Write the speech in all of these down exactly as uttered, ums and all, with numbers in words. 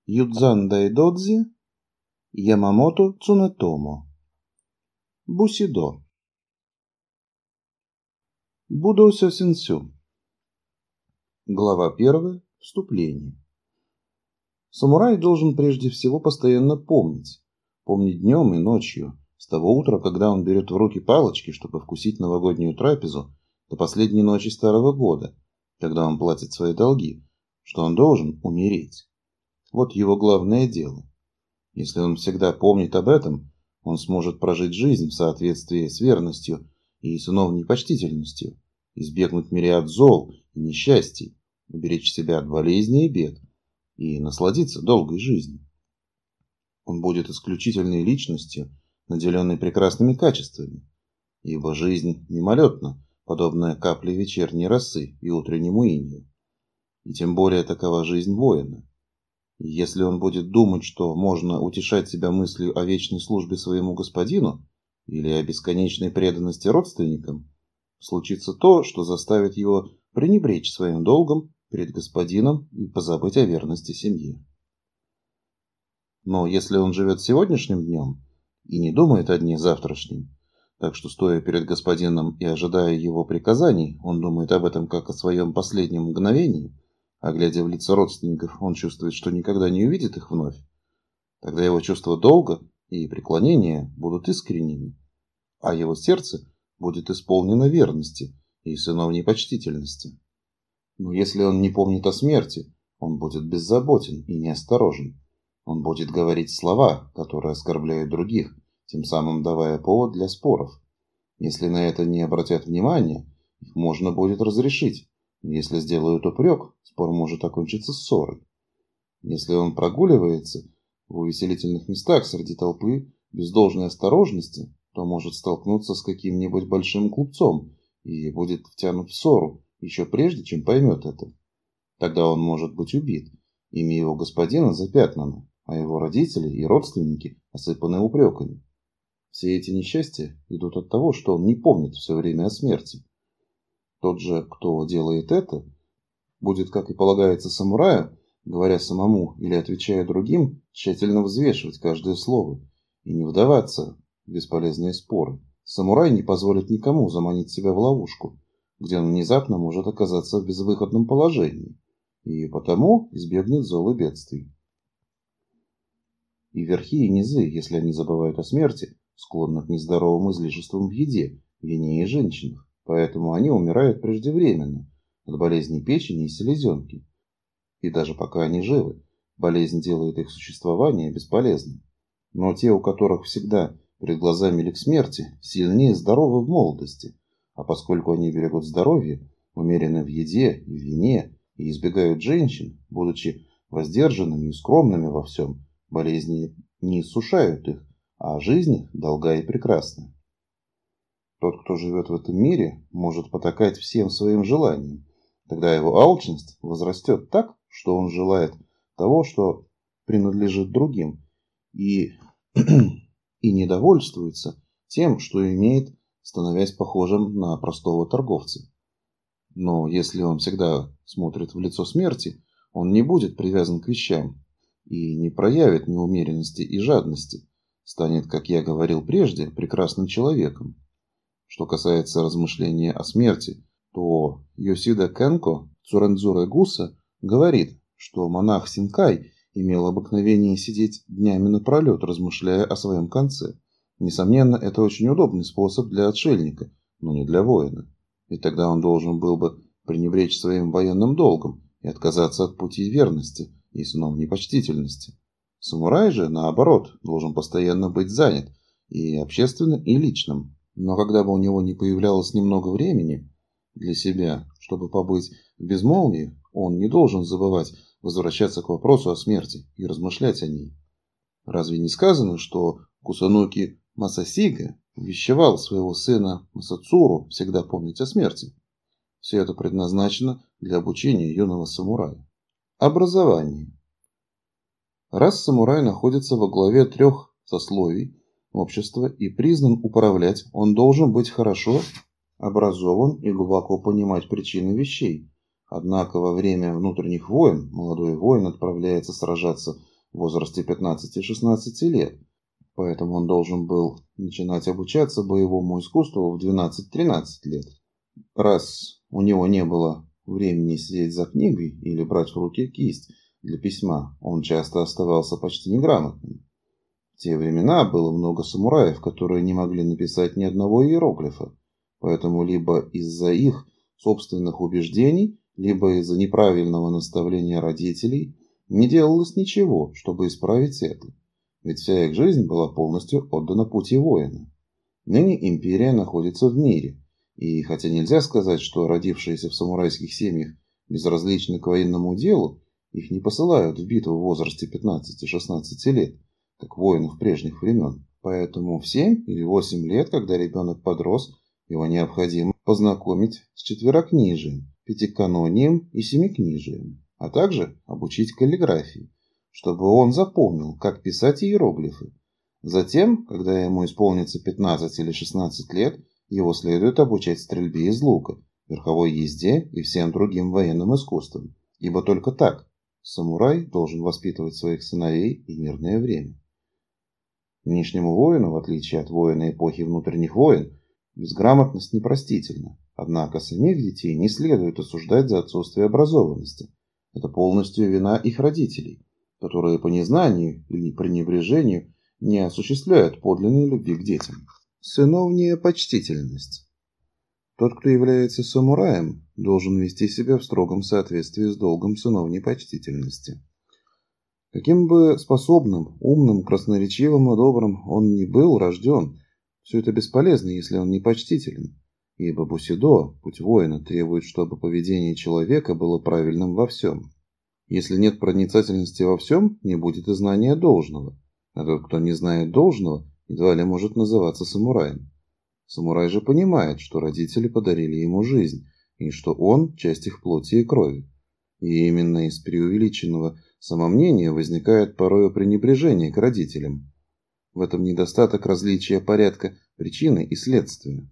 Юдзан Дайдодзи, Ямамото Цунетомо. Бусидо. Будо сёсинсю. Глава первая. Вступление. Самурай должен прежде всего постоянно помнить. Помнить днем и ночью, с того утра, когда он берет в руки палочки, чтобы вкусить новогоднюю трапезу, до последней ночи старого года, когда он платит свои долги, что он должен умереть. Вот его главное дело. Если он всегда помнит об этом, он сможет прожить жизнь в соответствии с верностью и сыновней почтительностью, избегнуть мириад зол и несчастий, уберечь себя от болезней и бед и насладиться долгой жизнью. Он будет исключительной личностью, наделенной прекрасными качествами, ибо жизнь мимолетна, подобная капле вечерней росы и утреннему инию. И тем более такова жизнь воина. И если он будет думать, что можно утешать себя мыслью о вечной службе своему господину или о бесконечной преданности родственникам, случится то, что заставит его пренебречь своим долгом перед господином и позабыть о верности семье. Но если он живет сегодняшним днем и не думает о дне завтрашнем, так что, стоя перед господином и ожидая его приказаний, он думает об этом как о своем последнем мгновении, а глядя в лица родственников, он чувствует, что никогда не увидит их вновь, тогда его чувства долга и преклонения будут искренними, а его сердце будет исполнено верности и сыновней почтительности. Но если он не помнит о смерти, он будет беззаботен и неосторожен. Он будет говорить слова, которые оскорбляют других, тем самым давая повод для споров. Если на это не обратят внимания, их можно будет разрешить. Если сделают упрек, спор может окончиться ссорой. Если он прогуливается в увеселительных местах среди толпы без должной осторожности, то может столкнуться с каким-нибудь большим глупцом и будет втянут в ссору, еще прежде, чем поймет это. Тогда он может быть убит, имя его господина запятнано, а его родители и родственники осыпаны упреками. Все эти несчастья идут от того, что он не помнит все время о смерти. Тот же, кто делает это, будет, как и полагается самураю, говоря самому или отвечая другим, тщательно взвешивать каждое слово и не вдаваться в бесполезные споры. Самурай не позволит никому заманить себя в ловушку, где он внезапно может оказаться в безвыходном положении, и потому избегнет зол и бедствий. И верхи, и низы, если они забывают о смерти, склонны к нездоровым излишествам в еде, вине и женщинах, поэтому они умирают преждевременно от болезней печени и селезенки. И даже пока они живы, болезнь делает их существование бесполезным. Но те, у которых всегда перед глазами лик смерти, сильнее здоровы в молодости, а поскольку они берегут здоровье, умерены в еде и в вине и избегают женщин, будучи воздержанными и скромными во всем, болезни не иссушают их, а жизнь их долга и прекрасна. Тот, кто живет в этом мире, может потакать всем своим желаниям. Тогда его алчность возрастет так, что он желает того, что принадлежит другим, и, и недовольствуется тем, что имеет, становясь похожим на простого торговца. Но если он всегда смотрит в лицо смерти, он не будет привязан к вещам и не проявит неумеренности и жадности, станет, как я говорил прежде, прекрасным человеком. Что касается размышления о смерти, то Йосида Кенко Цурензуре Гуса говорит, что монах Синкай имел обыкновение сидеть днями напролет, размышляя о своем конце. Несомненно, это очень удобный способ для отшельника, но не для воина. И тогда он должен был бы пренебречь своим военным долгом и отказаться от пути верности и сыновней почтительности. Самурай же, наоборот, должен постоянно быть занят и общественным, и личным. Но когда бы у него не появлялось немного времени для себя, чтобы побыть в безмолвии, он не должен забывать возвращаться к вопросу о смерти и размышлять о ней. Разве не сказано, что Кусануки Масасига увещевал своего сына Масацуру всегда помнить о смерти? Все это предназначено для обучения юного самурая. Образование. Раз самурай находится во главе трех сословий общества и признан управлять, он должен быть хорошо образован и глубоко понимать причины вещей. Однако во время внутренних войн молодой воин отправляется сражаться в возрасте пятнадцати-шестнадцати лет, поэтому он должен был начинать обучаться боевому искусству в двенадцать-тринадцать лет. Раз у него не было времени сидеть за книгой или брать в руки кисть для письма, он часто оставался почти неграмотным. В те времена было много самураев, которые не могли написать ни одного иероглифа, поэтому либо из-за их собственных убеждений, либо из-за неправильного наставления родителей не делалось ничего, чтобы исправить это, ведь вся их жизнь была полностью отдана пути воина. Ныне империя находится в мире, и хотя нельзя сказать, что родившиеся в самурайских семьях безразличны к военному делу, их не посылают в битву в возрасте пятнадцати-шестнадцати лет, как воинов прежних времен. Поэтому в семь или восемь лет, когда ребенок подрос, его необходимо познакомить с четверокнижием, пятиканонием и семикнижием, а также обучить каллиграфии, чтобы он запомнил, как писать иероглифы. Затем, когда ему исполнится пятнадцать или шестнадцать лет, его следует обучать стрельбе из лука, верховой езде и всем другим военным искусствам, ибо только так самурай должен воспитывать своих сыновей в мирное время. Нынешнему воину, в отличие от воина эпохи внутренних войн, безграмотность непростительна, однако самих детей не следует осуждать за отсутствие образованности. Это полностью вина их родителей, которые по незнанию или пренебрежению не осуществляют подлинной любви к детям. Сыновняя почтительность. Тот, кто является самураем, должен вести себя в строгом соответствии с долгом сыновней почтительности. Каким бы способным, умным, красноречивым и добрым он ни был рожден, все это бесполезно, если он не почтителен, ибо бусидо, путь воина, требует, чтобы поведение человека было правильным во всем. Если нет проницательности во всем, не будет и знания должного, а тот, кто не знает должного, едва ли может называться самураем. Самурай же понимает, что родители подарили ему жизнь, и что он – часть их плоти и крови. И именно из преувеличенного самомнения возникает порою пренебрежение к родителям. В этом недостаток различия порядка причины и следствия.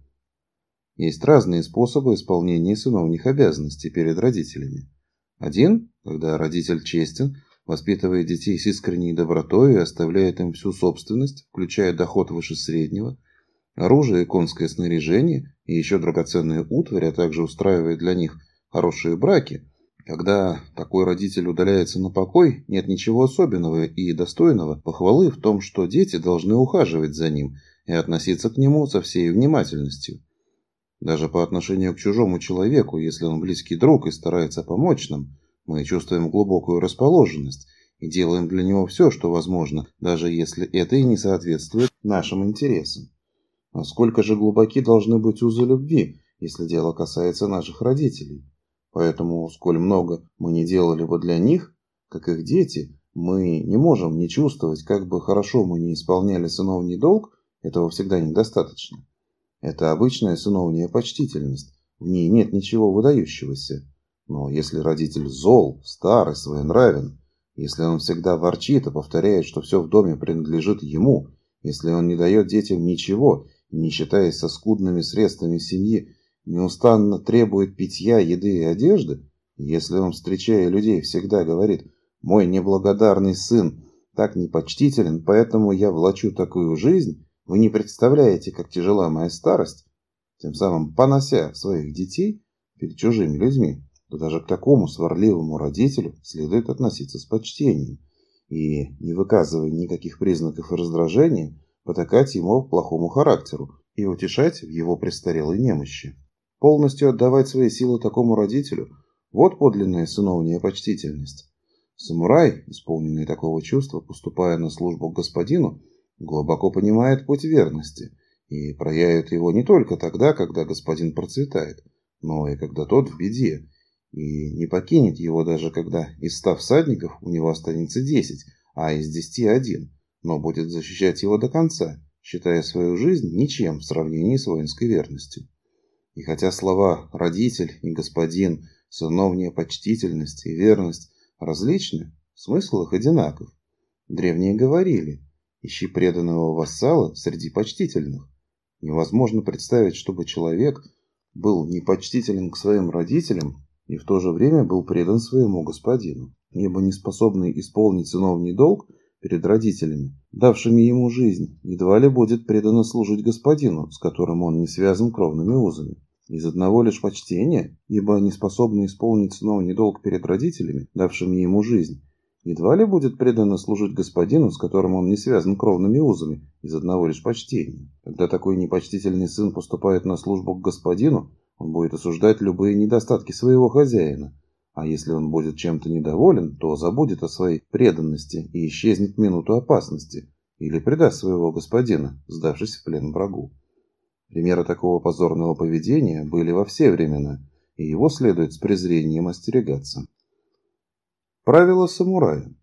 Есть разные способы исполнения сыновних обязанностей перед родителями. Один, когда родитель честен, воспитывает детей с искренней добротой и оставляет им всю собственность, включая доход выше среднего, оружие и конское снаряжение и еще драгоценные утварь, а также устраивает для них хорошие браки. Когда такой родитель удаляется на покой, нет ничего особенного и достойного похвалы в том, что дети должны ухаживать за ним и относиться к нему со всей внимательностью. Даже по отношению к чужому человеку, если он близкий друг и старается помочь нам, мы чувствуем глубокую расположенность и делаем для него все, что возможно, даже если это и не соответствует нашим интересам. Насколько же глубоки должны быть узы любви, если дело касается наших родителей? Поэтому, сколь много мы не делали бы для них, как их дети, мы не можем не чувствовать, как бы хорошо мы не исполняли сыновний долг, этого всегда недостаточно. Это обычная сыновняя почтительность, в ней нет ничего выдающегося. Но если родитель зол, стар и своенравен, если он всегда ворчит и повторяет, что все в доме принадлежит ему, если он не дает детям ничего, не считаясь со скудными средствами семьи, неустанно требует питья, еды и одежды, если он, встречая людей, всегда говорит: «Мой неблагодарный сын так непочтителен, поэтому я влачу такую жизнь, вы не представляете, как тяжела моя старость», тем самым понося своих детей перед чужими людьми, то даже к такому сварливому родителю следует относиться с почтением и, не выказывая никаких признаков раздражения, потакать ему плохому характеру и утешать в его престарелой немощи. Полностью отдавать свои силы такому родителю – вот подлинная сыновняя почтительность. Самурай, исполненный такого чувства, поступая на службу к господину, глубоко понимает путь верности и проявит его не только тогда, когда господин процветает, но и когда тот в беде, и не покинет его даже когда из ста всадников у него останется десять, а из десяти один, но будет защищать его до конца, считая свою жизнь ничем в сравнении с воинской верностью. И хотя слова «родитель» и «господин», «сыновняя почтительность» и «верность» различны, смысл их одинаков. Древние говорили: «Ищи преданного вассала среди почтительных». Невозможно представить, чтобы человек был непочтителен к своим родителям и в то же время был предан своему господину, ибо неспособный исполнить сыновний долг перед родителями, давшими ему жизнь, едва ли будет преданно служить господину, с которым он не связан кровными узами. Из одного лишь почтения, ибо не способный исполнить сыновний долг перед родителями, давшими ему жизнь, едва ли будет преданно служить господину, с которым он не связан кровными узами, из одного лишь почтения. Когда такой непочтительный сын поступает на службу к господину, он будет осуждать любые недостатки своего хозяина, а если он будет чем-то недоволен, то забудет о своей преданности и исчезнет в минуту опасности, или предаст своего господина, сдавшись в плен врагу. Примеры такого позорного поведения были во все времена, и его следует с презрением остерегаться. Правила самурая.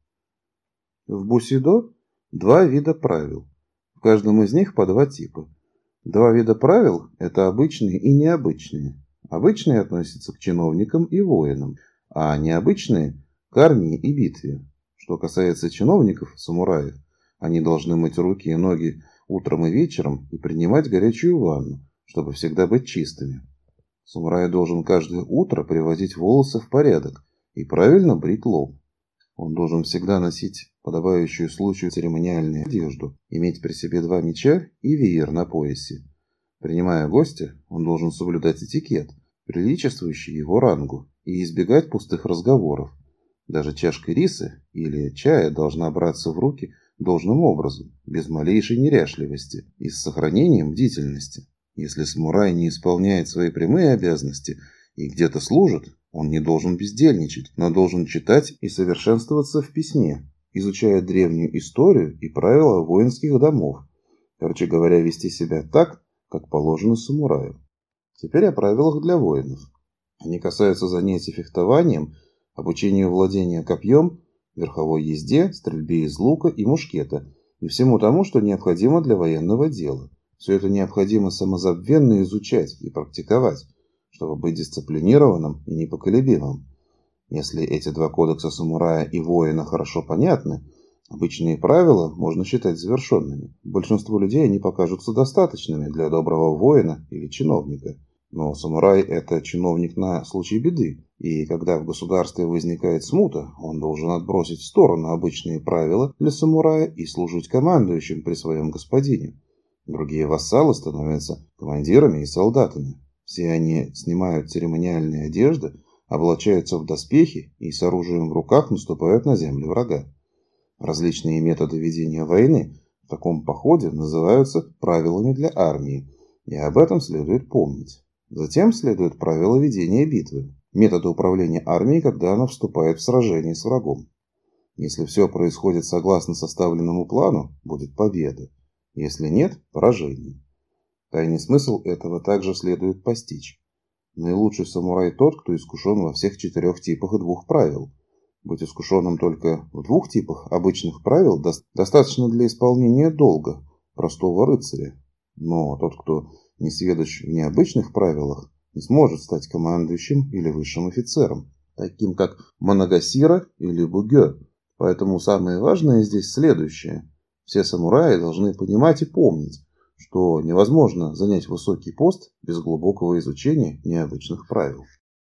В бусидо два вида правил. В каждом из них по два типа. Два вида правил – это обычные и необычные. Обычные относятся к чиновникам и воинам, а необычные – к армии и битве. Что касается чиновников, самураев, они должны мыть руки и ноги утром и вечером и принимать горячую ванну, чтобы всегда быть чистыми. Самурай должен каждое утро приводить волосы в порядок и правильно брить лоб. Он должен всегда носить подобающую случаю церемониальную одежду, иметь при себе два меча и веер на поясе. Принимая гостя, он должен соблюдать этикет, приличествующий его рангу, и избегать пустых разговоров. Даже чашка риса или чая должна браться в руки должным образом, без малейшей неряшливости и с сохранением бдительности. Если самурай не исполняет свои прямые обязанности и где-то служит, он не должен бездельничать, но должен читать и совершенствоваться в письме, изучая древнюю историю и правила воинских домов, короче говоря, вести себя так, как положено самураю. Теперь о правилах для воинов. Они касаются занятий фехтованием, обучению владения копьем, верховой езде, стрельбе из лука и мушкета и всему тому, что необходимо для военного дела. Все это необходимо самозабвенно изучать и практиковать, чтобы быть дисциплинированным и непоколебимым. Если эти два кодекса самурая и воина хорошо понятны, обычные правила можно считать завершенными. Большинству людей они покажутся достаточными для доброго воина или чиновника. Но самурай – это чиновник на случай беды, и когда в государстве возникает смута, он должен отбросить в сторону обычные правила для самурая и служить командующим при своем господине. Другие вассалы становятся командирами и солдатами. Все они снимают церемониальные одежды, облачаются в доспехи и с оружием в руках наступают на землю врага. Различные методы ведения войны в таком походе называются правилами для армии, и об этом следует помнить. Затем следуют правила ведения битвы, методы управления армией, когда она вступает в сражение с врагом. Если все происходит согласно составленному плану, будет победа. Если нет – поражение. Тайный смысл этого также следует постичь. Наилучший самурай тот, кто искушен во всех четырех типах и двух правил. Быть искушенным только в двух типах обычных правил до- достаточно для исполнения долга простого рыцаря. Но тот, кто не сведущ в необычных правилах, не сможет стать командующим или высшим офицером, таким как Моногасира или Бугё. Поэтому самое важное здесь следующее. Все самураи должны понимать и помнить, что невозможно занять высокий пост без глубокого изучения необычных правил.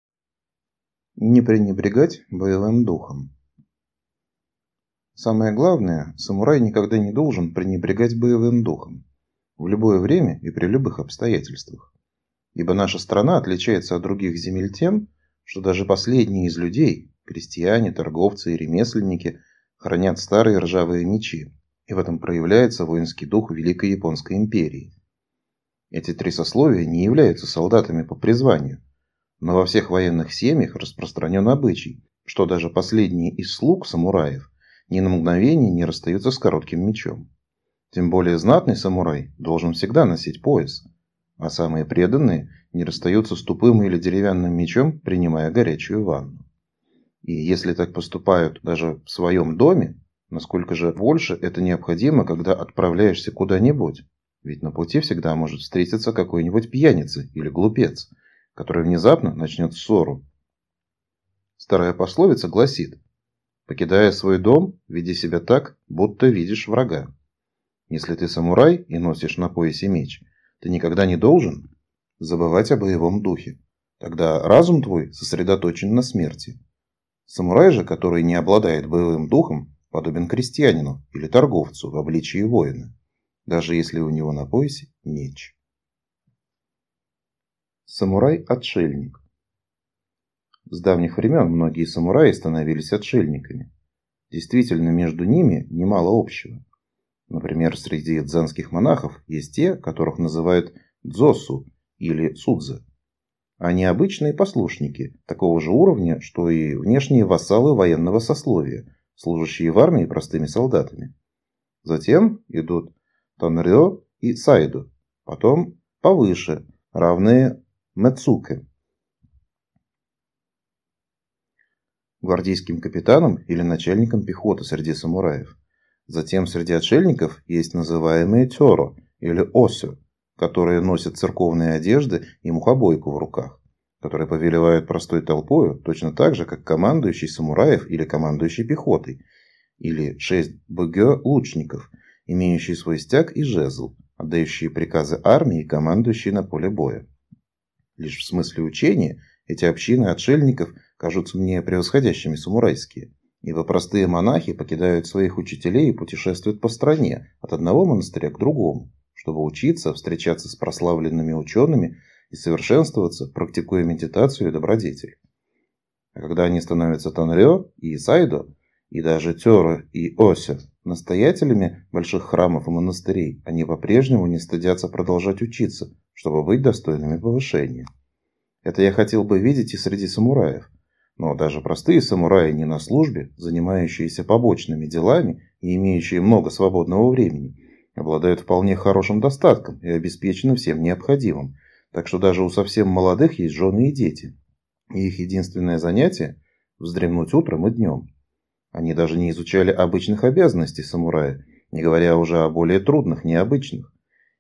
Не пренебрегать боевым духом. Самое главное, самурай никогда не должен пренебрегать боевым духом. В любое время и при любых обстоятельствах. Ибо наша страна отличается от других земель тем, что даже последние из людей, крестьяне, торговцы и ремесленники, хранят старые ржавые мечи, и в этом проявляется воинский дух Великой Японской империи. Эти три сословия не являются солдатами по призванию, но во всех военных семьях распространен обычай, что даже последние из слуг самураев ни на мгновение не расстаются с коротким мечом. Тем более знатный самурай должен всегда носить пояс, а самые преданные не расстаются с тупым или деревянным мечом, принимая горячую ванну. И если так поступают даже в своем доме, насколько же больше это необходимо, когда отправляешься куда-нибудь? Ведь на пути всегда может встретиться какой-нибудь пьяница или глупец, который внезапно начнет ссору. Старая пословица гласит: «Покидая свой дом, веди себя так, будто видишь врага». Если ты самурай и носишь на поясе меч, ты никогда не должен забывать о боевом духе. Тогда разум твой сосредоточен на смерти. Самурай же, который не обладает боевым духом, подобен крестьянину или торговцу в обличии воина, даже если у него на поясе меч. Самурай-отшельник. С давних времен многие самураи становились отшельниками. Действительно, между ними немало общего. Например, среди дзенских монахов есть те, которых называют дзосу или судзе. Они обычные послушники, такого же уровня, что и внешние вассалы военного сословия, служащие в армии простыми солдатами. Затем идут тонрё и сайдо, потом повыше, равные мэцуке, гвардейским капитанам или начальникам пехоты среди самураев. Затем среди отшельников есть называемые тёро или осё, которые носят церковные одежды и мухобойку в руках, которые повелевают простой толпою точно так же, как командующий самураев или командующий пехотой, или шесть богё лучников, имеющие свой стяг и жезл, отдающие приказы армии и командующие на поле боя. Лишь в смысле учения эти общины отшельников кажутся мне превосходящими самурайские, ибо простые монахи покидают своих учителей и путешествуют по стране, от одного монастыря к другому, чтобы учиться, встречаться с прославленными учеными и совершенствоваться, практикуя медитацию и добродетель. А когда они становятся тонрё и сайдо, и даже тёро и осё, настоятелями больших храмов и монастырей, они по-прежнему не стыдятся продолжать учиться, чтобы быть достойными повышения. Это я хотел бы видеть и среди самураев. Но даже простые самураи не на службе, занимающиеся побочными делами и имеющие много свободного времени, обладают вполне хорошим достатком и обеспечены всем необходимым. Так что даже у совсем молодых есть жены и дети. И их единственное занятие – вздремнуть утром и днем. Они даже не изучали обычных обязанностей самурая, не говоря уже о более трудных, необычных.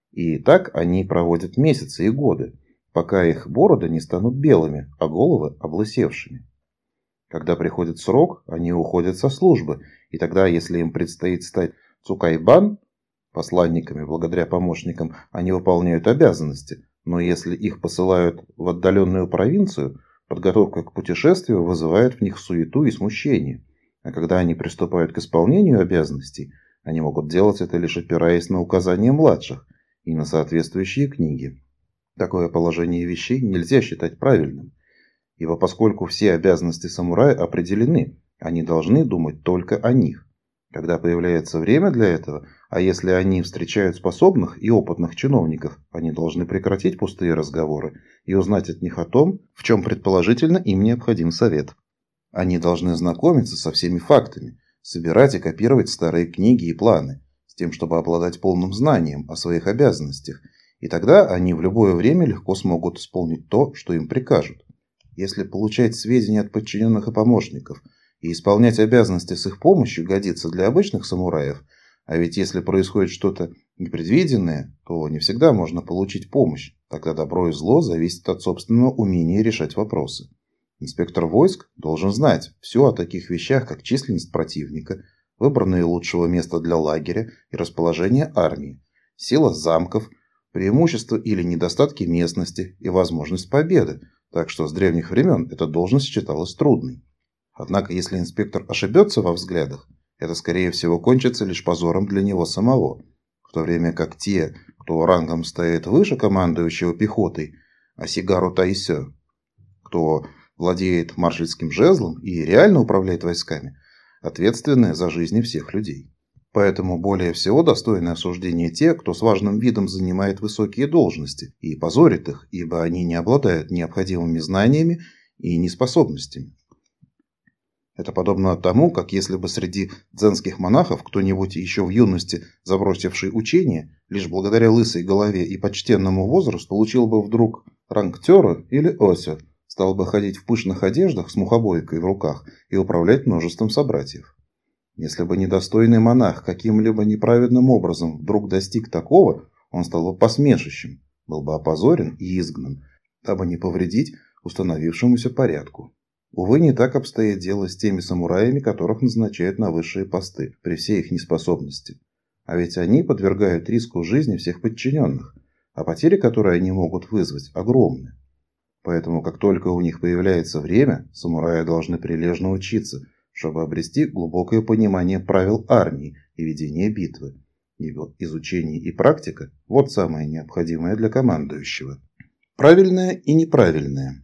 И так они проводят месяцы и годы, пока их бороды не станут белыми, а головы облысевшими. Когда приходит срок, они уходят со службы, и тогда, если им предстоит стать цукайбан, посланниками благодаря помощникам, они выполняют обязанности, но если их посылают в отдаленную провинцию, подготовка к путешествию вызывает в них суету и смущение, а когда они приступают к исполнению обязанностей, они могут делать это лишь опираясь на указания младших и на соответствующие книги. Такое положение вещей нельзя считать правильным, ибо поскольку все обязанности самурая определены, они должны думать только о них. Когда появляется время для этого, а если они встречают способных и опытных чиновников, они должны прекратить пустые разговоры и узнать от них о том, в чем предположительно им необходим совет. Они должны знакомиться со всеми фактами, собирать и копировать старые книги и планы, с тем, чтобы обладать полным знанием о своих обязанностях, и тогда они в любое время легко смогут исполнить то, что им прикажут. Если получать сведения от подчиненных и помощников и исполнять обязанности с их помощью годится для обычных самураев, а ведь если происходит что-то непредвиденное, то не всегда можно получить помощь, тогда добро и зло зависит от собственного умения решать вопросы. Инспектор войск должен знать все о таких вещах, как численность противника, выбор наилучшего места для лагеря и расположение армии, сила замков, преимущества или недостатки местности и возможность победы, так что с древних времен эта должность считалась трудной. Однако, если инспектор ошибется во взглядах, это, скорее всего, кончится лишь позором для него самого, в то время как те, кто рангом стоит выше командующего пехотой, асигару тайсё, кто владеет маршальским жезлом и реально управляет войсками, ответственны за жизни всех людей. Поэтому более всего достойны осуждения те, кто с важным видом занимает высокие должности и позорит их, ибо они не обладают необходимыми знаниями и неспособностями. Это подобно тому, как если бы среди дзенских монахов кто-нибудь еще в юности, забросивший учение, лишь благодаря лысой голове и почтенному возрасту, получил бы вдруг ранг тёро или осё, стал бы ходить в пышных одеждах с мухобойкой в руках и управлять множеством собратьев. Если бы недостойный монах каким-либо неправедным образом вдруг достиг такого, он стал бы посмешищем, был бы опозорен и изгнан, дабы не повредить установившемуся порядку. Увы, не так обстоит дело с теми самураями, которых назначают на высшие посты, при всей их неспособности. А ведь они подвергают риску жизни всех подчиненных, а потери, которые они могут вызвать, огромны. Поэтому, как только у них появляется время, самураи должны прилежно учиться, чтобы обрести глубокое понимание правил армии и ведения битвы. И изучение и практика – вот самое необходимое для командующего. Правильное и неправильное.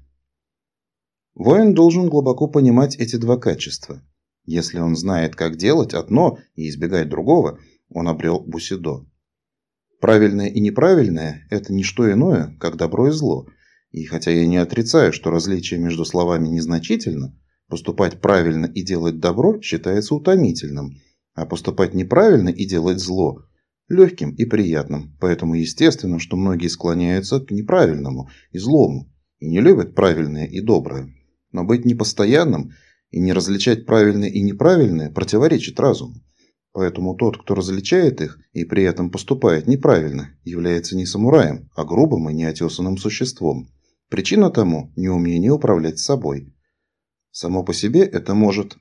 Воин должен глубоко понимать эти два качества. Если он знает, как делать одно и избегать другого, он обрел бусидо. Правильное и неправильное – это не что иное, как добро и зло. И хотя я не отрицаю, что различие между словами незначительно, поступать правильно и делать добро считается утомительным, а поступать неправильно и делать зло – легким и приятным. Поэтому естественно, что многие склоняются к неправильному и злому, и не любят правильное и доброе. Но быть непостоянным и не различать правильное и неправильное противоречит разуму. Поэтому тот, кто различает их и при этом поступает неправильно, является не самураем, а грубым и неотесанным существом. Причина тому – неумение управлять собой. Само по себе это может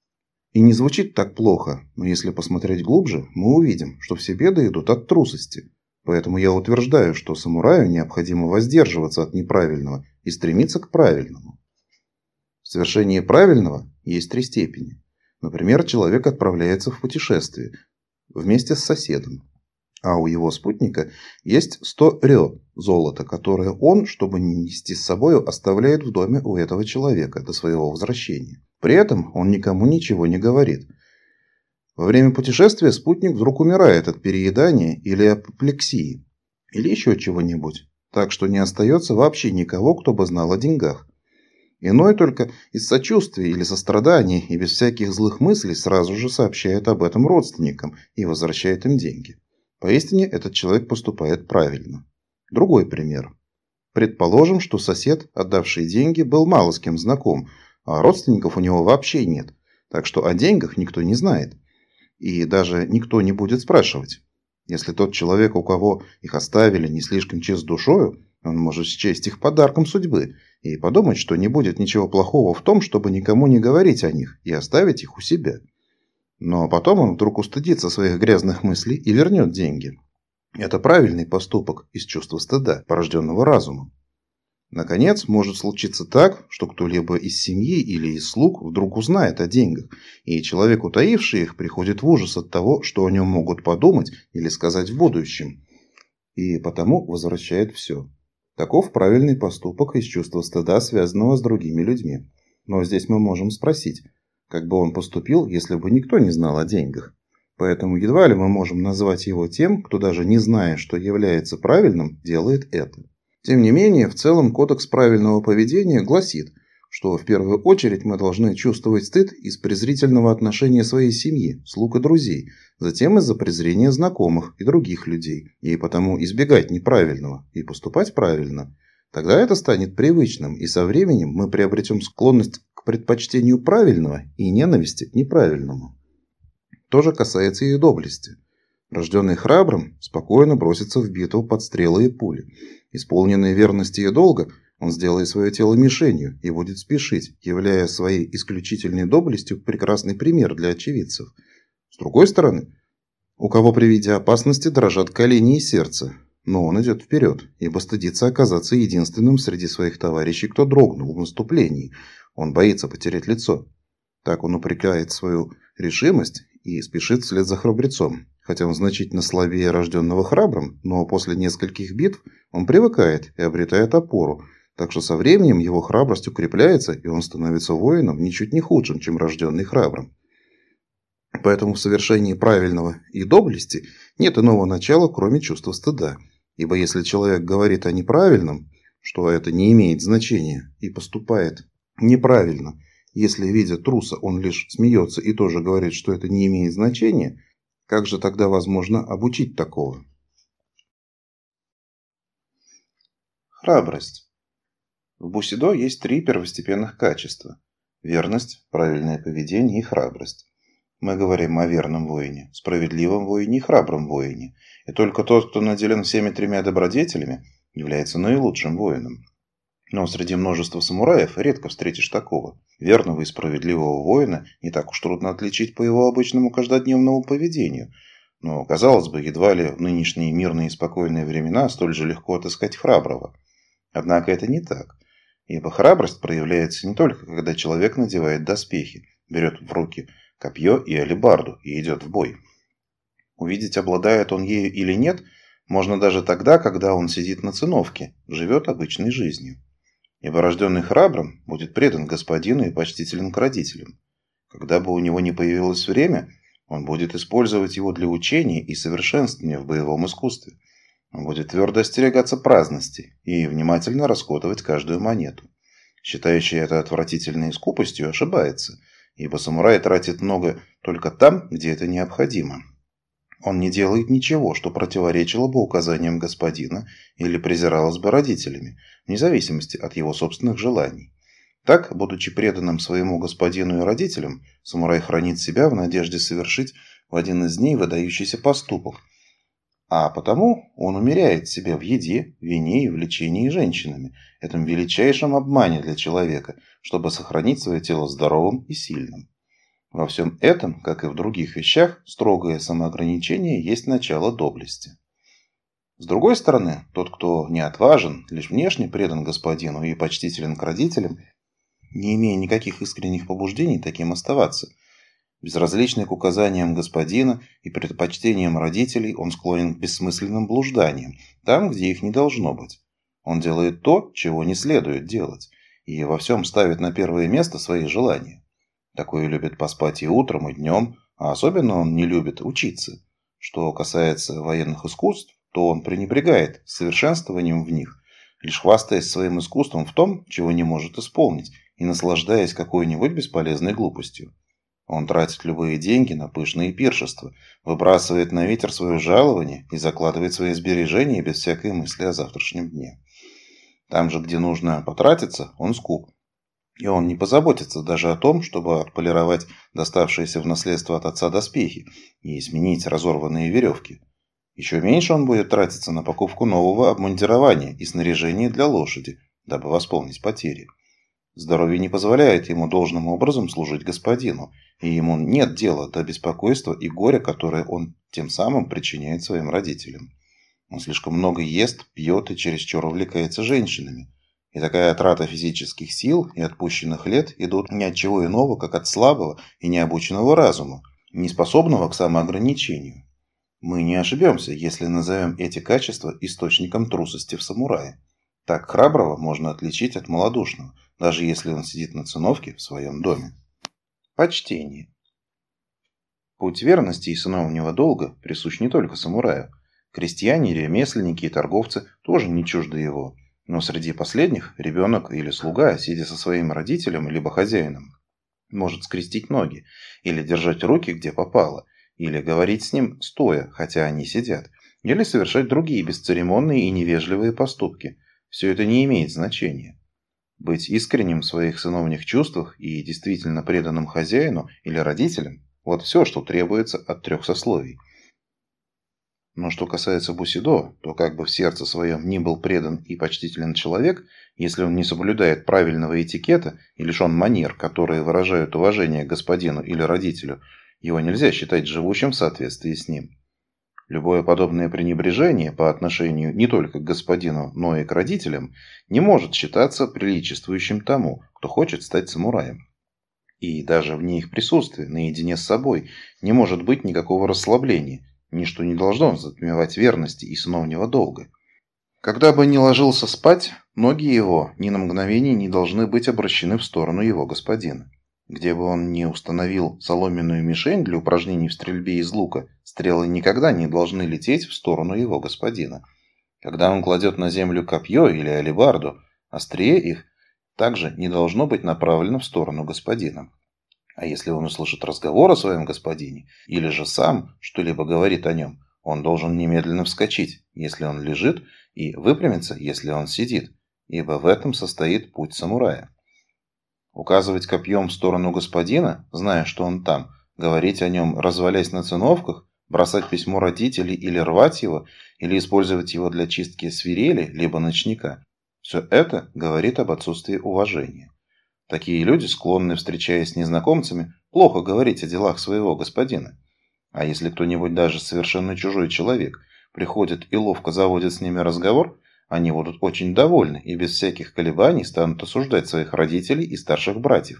и не звучит так плохо, но если посмотреть глубже, мы увидим, что все беды идут от трусости. Поэтому я утверждаю, что самураю необходимо воздерживаться от неправильного и стремиться к правильному. В совершении правильного есть три степени. Например, человек отправляется в путешествие вместе с соседом, а у его спутника есть сто рё золота, которое он, чтобы не нести с собой, оставляет в доме у этого человека до своего возвращения. При этом он никому ничего не говорит. Во время путешествия спутник вдруг умирает от переедания или апоплексии, или еще чего-нибудь, так что не остается вообще никого, кто бы знал о деньгах. Иной только из сочувствия или сострадания и без всяких злых мыслей сразу же сообщает об этом родственникам и возвращает им деньги. Поистине этот человек поступает правильно. Другой пример. Предположим, что сосед, отдавший деньги, был мало с кем знаком, а родственников у него вообще нет, так что о деньгах никто не знает. И даже никто не будет спрашивать. Если тот человек, у кого их оставили, не слишком чист душою, он может счесть их подарком судьбы и подумать, что не будет ничего плохого в том, чтобы никому не говорить о них и оставить их у себя. Но потом он вдруг устыдится своих грязных мыслей и вернет деньги. Это правильный поступок из чувства стыда, порожденного разумом. Наконец, может случиться так, что кто-либо из семьи или из слуг вдруг узнает о деньгах, и человек, утаивший их, приходит в ужас от того, что о нем могут подумать или сказать в будущем, и потому возвращает все. Таков правильный поступок из чувства стыда, связанного с другими людьми. Но здесь мы можем спросить, как бы он поступил, если бы никто не знал о деньгах. Поэтому едва ли мы можем назвать его тем, кто даже не зная, что является правильным, делает это. Тем не менее, в целом кодекс правильного поведения гласит, что в первую очередь мы должны чувствовать стыд из презрительного отношения своей семьи, слуг и друзей, затем из-за презрения знакомых и других людей, и потому избегать неправильного и поступать правильно. Тогда это станет привычным, и со временем мы приобретем склонность к предпочтению правильного и ненависти к неправильному. То же касается и доблести. Рожденный храбрым спокойно бросится в битву под стрелы и пули. Исполненный верности и долга, он сделает свое тело мишенью и будет спешить, являя своей исключительной доблестью прекрасный пример для очевидцев. С другой стороны, у кого при виде опасности дрожат колени и сердце, но он идет вперед, ибо стыдится оказаться единственным среди своих товарищей, кто дрогнул в наступлении. Он боится потерять лицо. Так он упрекает свою решимость и спешит вслед за храбрецом. Хотя он значительно слабее рожденного храбрым, но после нескольких битв он привыкает и обретает опору, так что со временем его храбрость укрепляется, и он становится воином ничуть не худшим, чем рожденный храбрым. Поэтому в совершении правильного и доблести нет иного начала, кроме чувства стыда. Ибо если человек говорит о неправильном, что это не имеет значения, и поступает неправильно, если, видя труса, он лишь смеется и тоже говорит, что это не имеет значения, как же тогда возможно обучить такого? Храбрость. В бусидо есть три первостепенных качества – верность, правильное поведение и храбрость. Мы говорим о верном воине, справедливом воине и храбром воине, и только тот, кто наделен всеми тремя добродетелями, является наилучшим воином. Но среди множества самураев редко встретишь такого. Верного и справедливого воина не так уж трудно отличить по его обычному каждодневному поведению. Но, казалось бы, едва ли в нынешние мирные и спокойные времена столь же легко отыскать храброго. Однако это не так. Ибо храбрость проявляется не только, когда человек надевает доспехи, берет в руки копье и алебарду и идет в бой. Увидеть, обладает он ею или нет, можно даже тогда, когда он сидит на циновке, живет обычной жизнью. Ибо рожденный храбрым будет предан господину и почтителен к родителям. Когда бы у него не появилось время, он будет использовать его для учения и совершенствования в боевом искусстве. Он будет твердо остерегаться праздности и внимательно расходовать каждую монету. Считающий это отвратительной скупостью ошибается, ибо самурай тратит много только там, где это необходимо. Он не делает ничего, что противоречило бы указаниям господина или презиралось бы родителями, вне зависимости от его собственных желаний. Так, будучи преданным своему господину и родителям, самурай хранит себя в надежде совершить в один из дней выдающийся поступок, а потому он умеряет себя в еде, вине и влечении женщинами, этом величайшем обмане для человека, чтобы сохранить свое тело здоровым и сильным. Во всем этом, как и в других вещах, строгое самоограничение есть начало доблести. С другой стороны, тот, кто не отважен, лишь внешне предан господину и почтителен к родителям, не имея никаких искренних побуждений таким оставаться, безразличный к указаниям господина и предпочтениям родителей, он склонен к бессмысленным блужданиям, там, где их не должно быть. Он делает то, чего не следует делать, и во всем ставит на первое место свои желания. Такой любит поспать и утром, и днем, а особенно он не любит учиться. Что касается военных искусств, то он пренебрегает совершенствованием в них, лишь хвастаясь своим искусством в том, чего не может исполнить, и наслаждаясь какой-нибудь бесполезной глупостью. Он тратит любые деньги на пышные пиршества, выбрасывает на ветер свое жалование и закладывает свои сбережения без всякой мысли о завтрашнем дне. Там же, где нужно потратиться, он скуп. И он не позаботится даже о том, чтобы отполировать доставшиеся в наследство от отца доспехи и сменить разорванные веревки. Еще меньше он будет тратиться на покупку нового обмундирования и снаряжения для лошади, дабы восполнить потери. Здоровье не позволяет ему должным образом служить господину, и ему нет дела до беспокойства и горя, которое он тем самым причиняет своим родителям. Он слишком много ест, пьет и чересчур увлекается женщинами. И такая трата физических сил и отпущенных лет идут ни от чего иного, как от слабого и необученного разума, не способного к самоограничению. Мы не ошибемся, если назовем эти качества источником трусости в самурае. Так храброго можно отличить от малодушного, даже если он сидит на циновке в своем доме. Почтение. Путь верности и сыновнего долга присущ не только самураю. Крестьяне, ремесленники и торговцы тоже не чужды его. Но среди последних ребенок или слуга, сидя со своим родителем либо хозяином, может скрестить ноги, или держать руки где попало, или говорить с ним стоя, хотя они сидят, или совершать другие бесцеремонные и невежливые поступки. Все это не имеет значения. Быть искренним в своих сыновних чувствах и действительно преданным хозяину или родителям – вот все, что требуется от трех сословий. Но что касается бусидо, то как бы в сердце своем ни был предан и почтителен человек, если он не соблюдает правильного этикета и лишен манер, которые выражают уважение господину или родителю, его нельзя считать живущим в соответствии с ним. Любое подобное пренебрежение по отношению не только к господину, но и к родителям не может считаться приличествующим тому, кто хочет стать самураем. И даже вне их присутствия, наедине с собой, не может быть никакого расслабления. Ничто не должно затмевать верности и сыновнего долга. Когда бы ни ложился спать, ноги его ни на мгновение не должны быть обращены в сторону его господина. Где бы он ни установил соломенную мишень для упражнений в стрельбе из лука, стрелы никогда не должны лететь в сторону его господина. Когда он кладет на землю копье или алебарду, острие их также не должно быть направлено в сторону господина. А если он услышит разговор о своем господине, или же сам что-либо говорит о нем, он должен немедленно вскочить, если он лежит, и выпрямиться, если он сидит, ибо в этом состоит путь самурая. Указывать копьем в сторону господина, зная, что он там, говорить о нем, развалясь на циновках, бросать письмо родителей или рвать его, или использовать его для чистки свирели, либо ночника – все это говорит об отсутствии уважения. Такие люди, склонны, встречаясь с незнакомцами, плохо говорить о делах своего господина. А если кто-нибудь, даже совершенно чужой человек, приходит и ловко заводит с ними разговор, они будут очень довольны и без всяких колебаний станут осуждать своих родителей и старших братьев.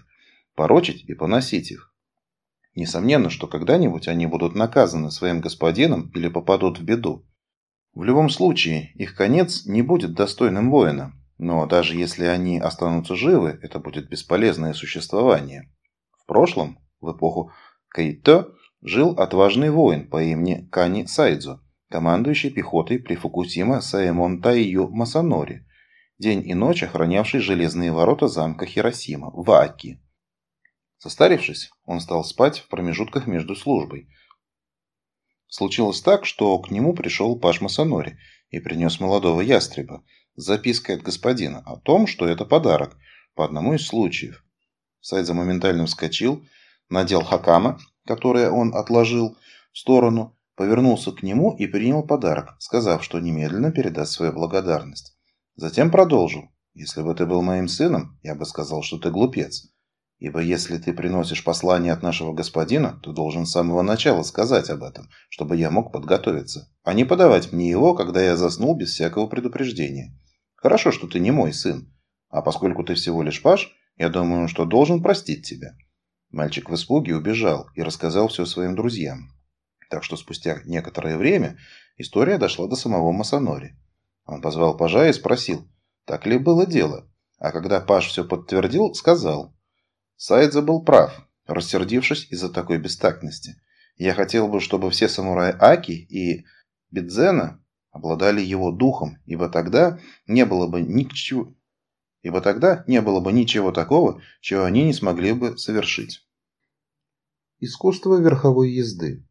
порочить и поносить их. Несомненно, что когда-нибудь они будут наказаны своим господином или попадут в беду. В любом случае, их конец не будет достойным воина, но даже если они останутся живы, это будет бесполезное существование. В прошлом, в эпоху Кэйто, жил отважный воин по имени Кани Сайдзо, командующий пехотой при Фукусима Саэмон Тайю Масанори, день и ночь охранявший железные ворота замка Хиросима в Аки. Состарившись, он стал спать в промежутках между службой. Случилось так, что к нему пришел паж Масанори и принес молодого ястреба с запиской от господина о том, что это подарок по одному из случаев. Сайдзо моментально вскочил, надел хакама, которое он отложил в сторону, повернулся к нему и принял подарок, сказав, что немедленно передаст свою благодарность. Затем продолжил: «Если бы ты был моим сыном, я бы сказал, что ты глупец. Ибо если ты приносишь послание от нашего господина, то должен с самого начала сказать об этом, чтобы я мог подготовиться, а не подавать мне его, когда я заснул без всякого предупреждения. Хорошо, что ты не мой сын, а поскольку ты всего лишь паж, я думаю, что должен простить тебя». Мальчик в испуге убежал и рассказал все своим друзьям. Так что спустя некоторое время история дошла до самого Масанори. Он позвал пажа и спросил, так ли было дело, а когда паж все подтвердил, сказал: «Сайдзо был прав, рассердившись из-за такой бестактности. Я хотел бы, чтобы все самураи Аки и Бидзена обладали его духом, ибо тогда не было бы ничего, ибо тогда не было бы ничего такого, чего они не смогли бы совершить». Искусство верховой езды.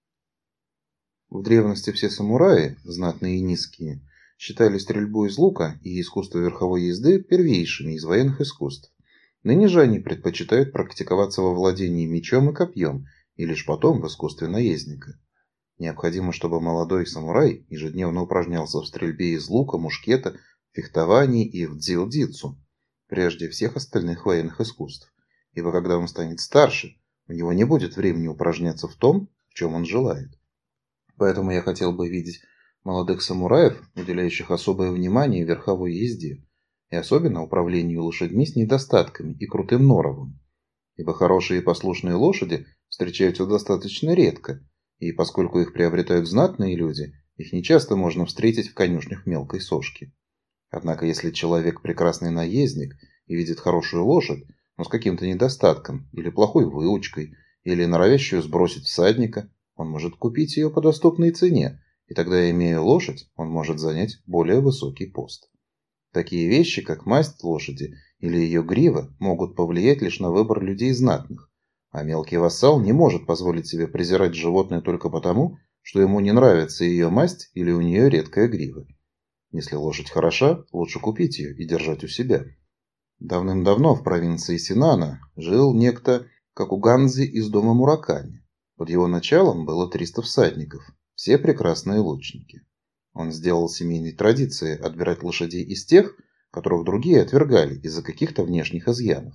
В древности все самураи, знатные и низкие, считали стрельбу из лука и искусство верховой езды первейшими из военных искусств. Ныне же они предпочитают практиковаться во владении мечом и копьем, и лишь потом в искусстве наездника. Необходимо, чтобы молодой самурай ежедневно упражнялся в стрельбе из лука, мушкета, фехтовании и в дзиудзицу, прежде всех остальных военных искусств, ибо когда он станет старше, у него не будет времени упражняться в том, в чем он желает. Поэтому я хотел бы видеть молодых самураев, уделяющих особое внимание верховой езде, и особенно управлению лошадьми с недостатками и крутым норовом, ибо хорошие и послушные лошади встречаются достаточно редко, и поскольку их приобретают знатные люди, их нечасто можно встретить в конюшнях мелкой сошки. Однако если человек прекрасный наездник и видит хорошую лошадь, но с каким-то недостатком, или плохой выучкой, или норовящую сбросить всадника, он может купить ее по доступной цене, и тогда, имея лошадь, он может занять более высокий пост. Такие вещи, как масть лошади или ее грива, могут повлиять лишь на выбор людей знатных, а мелкий вассал не может позволить себе презирать животное только потому, что ему не нравится ее масть или у нее редкая грива. Если лошадь хороша, лучше купить ее и держать у себя. Давным-давно в провинции Синана жил некто Какуганзи из дома Мураками. Под его началом было триста всадников, все прекрасные лучники. Он сделал семейной традицией отбирать лошадей из тех, которых другие отвергали из-за каких-то внешних изъянов.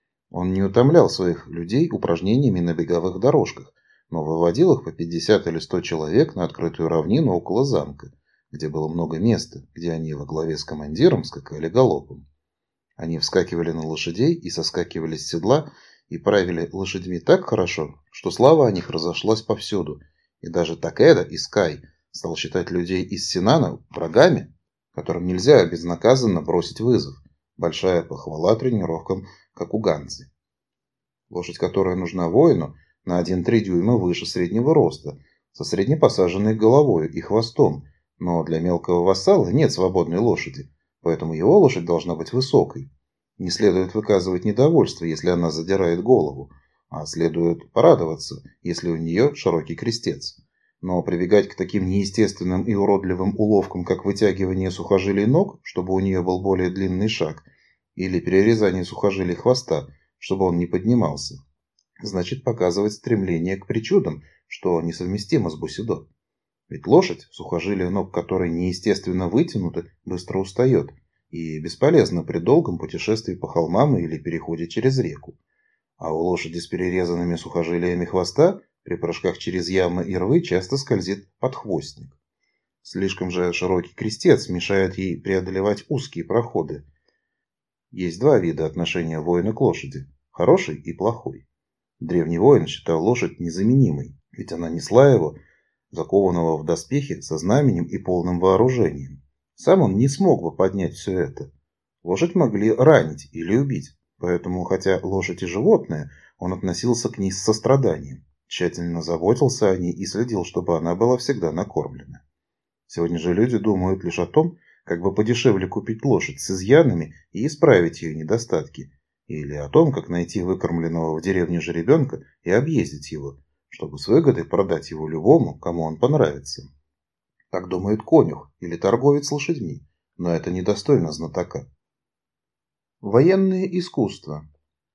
Он не утомлял своих людей упражнениями на беговых дорожках, но выводил их по пятьдесят или сто человек на открытую равнину около замка, где было много места, где они во главе с командиром скакали галопом. Они вскакивали на лошадей и соскакивали с седла и правили лошадьми так хорошо, что слава о них разошлась повсюду, и даже Такеда из Кай стал считать людей из Синана врагами, которым нельзя безнаказанно бросить вызов. Большая похвала тренировкам Какуганзи. Лошадь, которая нужна воину, на один-три дюйма выше среднего роста, со среднепосаженной головой и хвостом, но для мелкого вассала нет свободной лошади, поэтому его лошадь должна быть высокой. Не следует выказывать недовольство, если она задирает голову, а следует порадоваться, если у нее широкий крестец. Но прибегать к таким неестественным и уродливым уловкам, как вытягивание сухожилий ног, чтобы у нее был более длинный шаг, или перерезание сухожилий хвоста, чтобы он не поднимался, значит показывать стремление к причудам, что несовместимо с бусидо. Ведь лошадь, сухожилия ног которой неестественно вытянуты, быстро устает и бесполезна при долгом путешествии по холмам или переходе через реку. А у лошади с перерезанными сухожилиями хвоста при прыжках через ямы и рвы часто скользит подхвостник. Слишком же широкий крестец мешает ей преодолевать узкие проходы. Есть два вида отношения воина к лошади. хороший и плохой. Древний воин считал лошадь незаменимой, ведь она несла его, закованного в доспехи, со знаменем и полным вооружением. Сам он не смог бы поднять все это. Лошадь могли ранить или убить, поэтому, хотя лошадь и животное, он относился к ней с состраданием, тщательно заботился о ней и следил, чтобы она была всегда накормлена. Сегодня же люди думают лишь о том, как бы подешевле купить лошадь с изъянами и исправить ее недостатки, или о том, как найти выкормленного в деревне жеребенка и объездить его, чтобы с выгодой продать его любому, кому он понравится. Так думает конюх или торговец лошадьми, но это недостойно знатока. Военное искусство.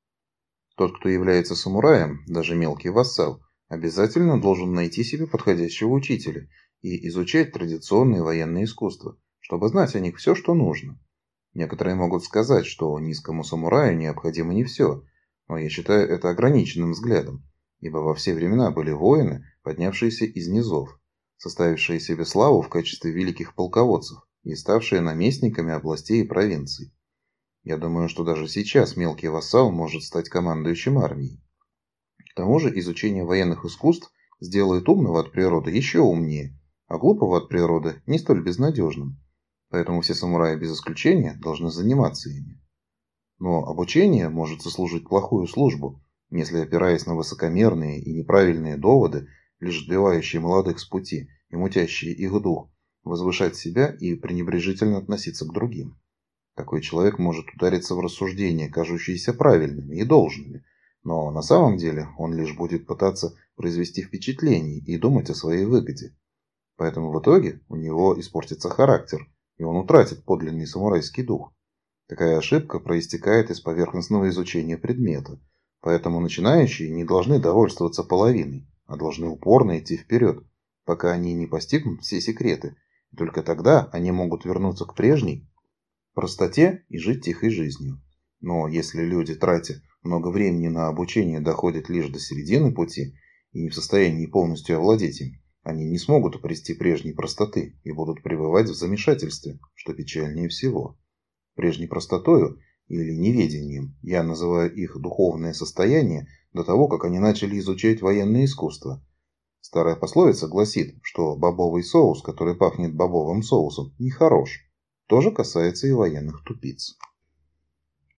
Тот, кто является самураем, даже мелкий вассал, обязательно должен найти себе подходящего учителя и изучать традиционные военные искусства, чтобы знать о них все, что нужно. Некоторые могут сказать, что низкому самураю необходимо не все, но я считаю это ограниченным взглядом, ибо во все времена были воины, поднявшиеся из низов, составившие себе славу в качестве великих полководцев и ставшие наместниками областей и провинций. Я думаю, что даже сейчас мелкий вассал может стать командующим армией. К тому же изучение военных искусств сделает умного от природы еще умнее, а глупого от природы не столь безнадежным. Поэтому все самураи без исключения должны заниматься ими. Но обучение может сослужить плохую службу, если, опираясь на высокомерные и неправильные доводы, лишь сбивающие молодых с пути и мутящие их дух, возвышать себя и пренебрежительно относиться к другим. Такой человек может удариться в рассуждения, кажущиеся правильными и должными, но на самом деле он лишь будет пытаться произвести впечатление и думать о своей выгоде. Поэтому в итоге у него испортится характер, и он утратит подлинный самурайский дух. Такая ошибка проистекает из поверхностного изучения предмета, поэтому начинающие не должны довольствоваться половиной, а должны упорно идти вперед, пока они не постигнут все секреты, и только тогда они могут вернуться к прежней простоте и жить тихой жизнью. Но если люди, тратя много времени на обучение, доходят лишь до середины пути и не в состоянии полностью овладеть им, они не смогут обрести прежней простоты и будут пребывать в замешательстве, что печальнее всего. Прежней простотою или неведением я называю их духовное состояние до того, как они начали изучать военное искусство. Старая пословица гласит, что бобовый соус, который пахнет бобовым соусом, нехорош. То же касается и военных тупиц.